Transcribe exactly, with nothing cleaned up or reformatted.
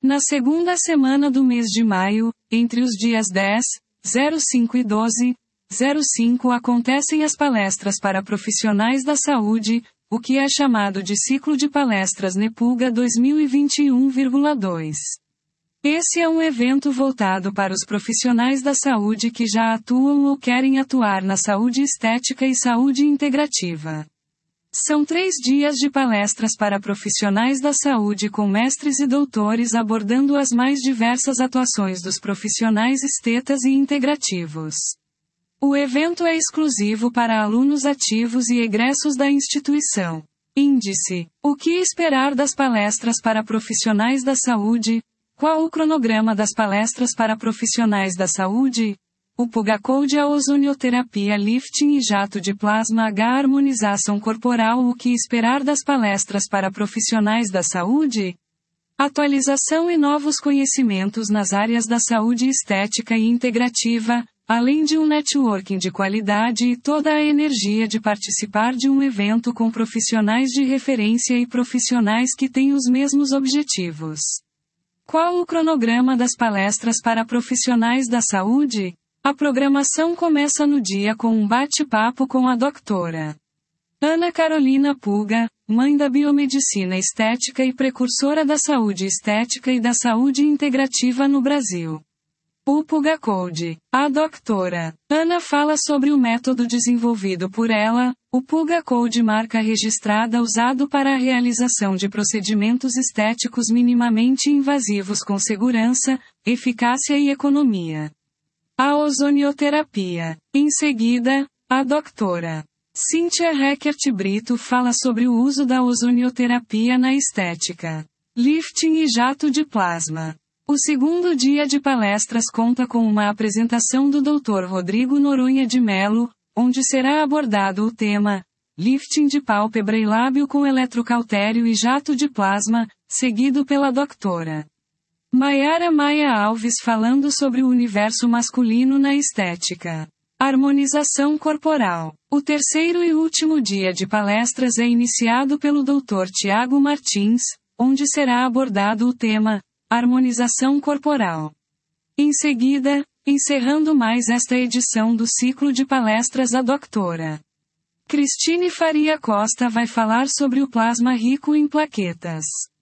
Na segunda semana do mês de maio, entre os dias dez, zero cinco e doze, zero cinco acontecem as palestras para profissionais da saúde, o que é chamado de Ciclo de Palestras NEPULGA dois mil e vinte e um vírgula dois. Esse é um evento voltado para os profissionais da saúde que já atuam ou querem atuar na saúde estética e saúde integrativa. São três dias de palestras para profissionais da saúde com mestres e doutores abordando as mais diversas atuações dos profissionais estetas e integrativos. O evento é exclusivo para alunos ativos e egressos da instituição. Índice: o que esperar das palestras para profissionais da saúde? Qual o cronograma das palestras para profissionais da saúde? O PUGA-Code, a ozonioterapia, lifting e jato de plasma H, harmonização corporal. O que esperar das palestras para profissionais da saúde? Atualização e novos conhecimentos nas áreas da saúde estética e integrativa, além de um networking de qualidade e toda a energia de participar de um evento com profissionais de referência e profissionais que têm os mesmos objetivos. Qual o cronograma das palestras para profissionais da saúde? A programação começa no dia com um bate-papo com a doutora Ana Carolina Puga, mãe da biomedicina estética e precursora da saúde estética e da saúde integrativa no Brasil. O PUGA-Code. A doutora Ana fala sobre o método desenvolvido por ela, o PUGA-Code, marca registrada usado para a realização de procedimentos estéticos minimamente invasivos com segurança, eficácia e economia. A ozonioterapia. Em seguida, a doutora Cíntia Reckert Brito fala sobre o uso da ozonioterapia na estética, lifting e jato de plasma. O segundo dia de palestras conta com uma apresentação do doutor Rodrigo Noronha de Melo, onde será abordado o tema lifting de pálpebra e lábio com eletrocautério e jato de plasma, seguido pela doutora Maiara Maia Alves falando sobre o universo masculino na estética. Harmonização corporal. O terceiro e último dia de palestras é iniciado pelo doutor Tiago Martins, onde será abordado o tema harmonização corporal. Em seguida, encerrando mais esta edição do ciclo de palestras, a doutora Cristine Faria Costa vai falar sobre o plasma rico em plaquetas.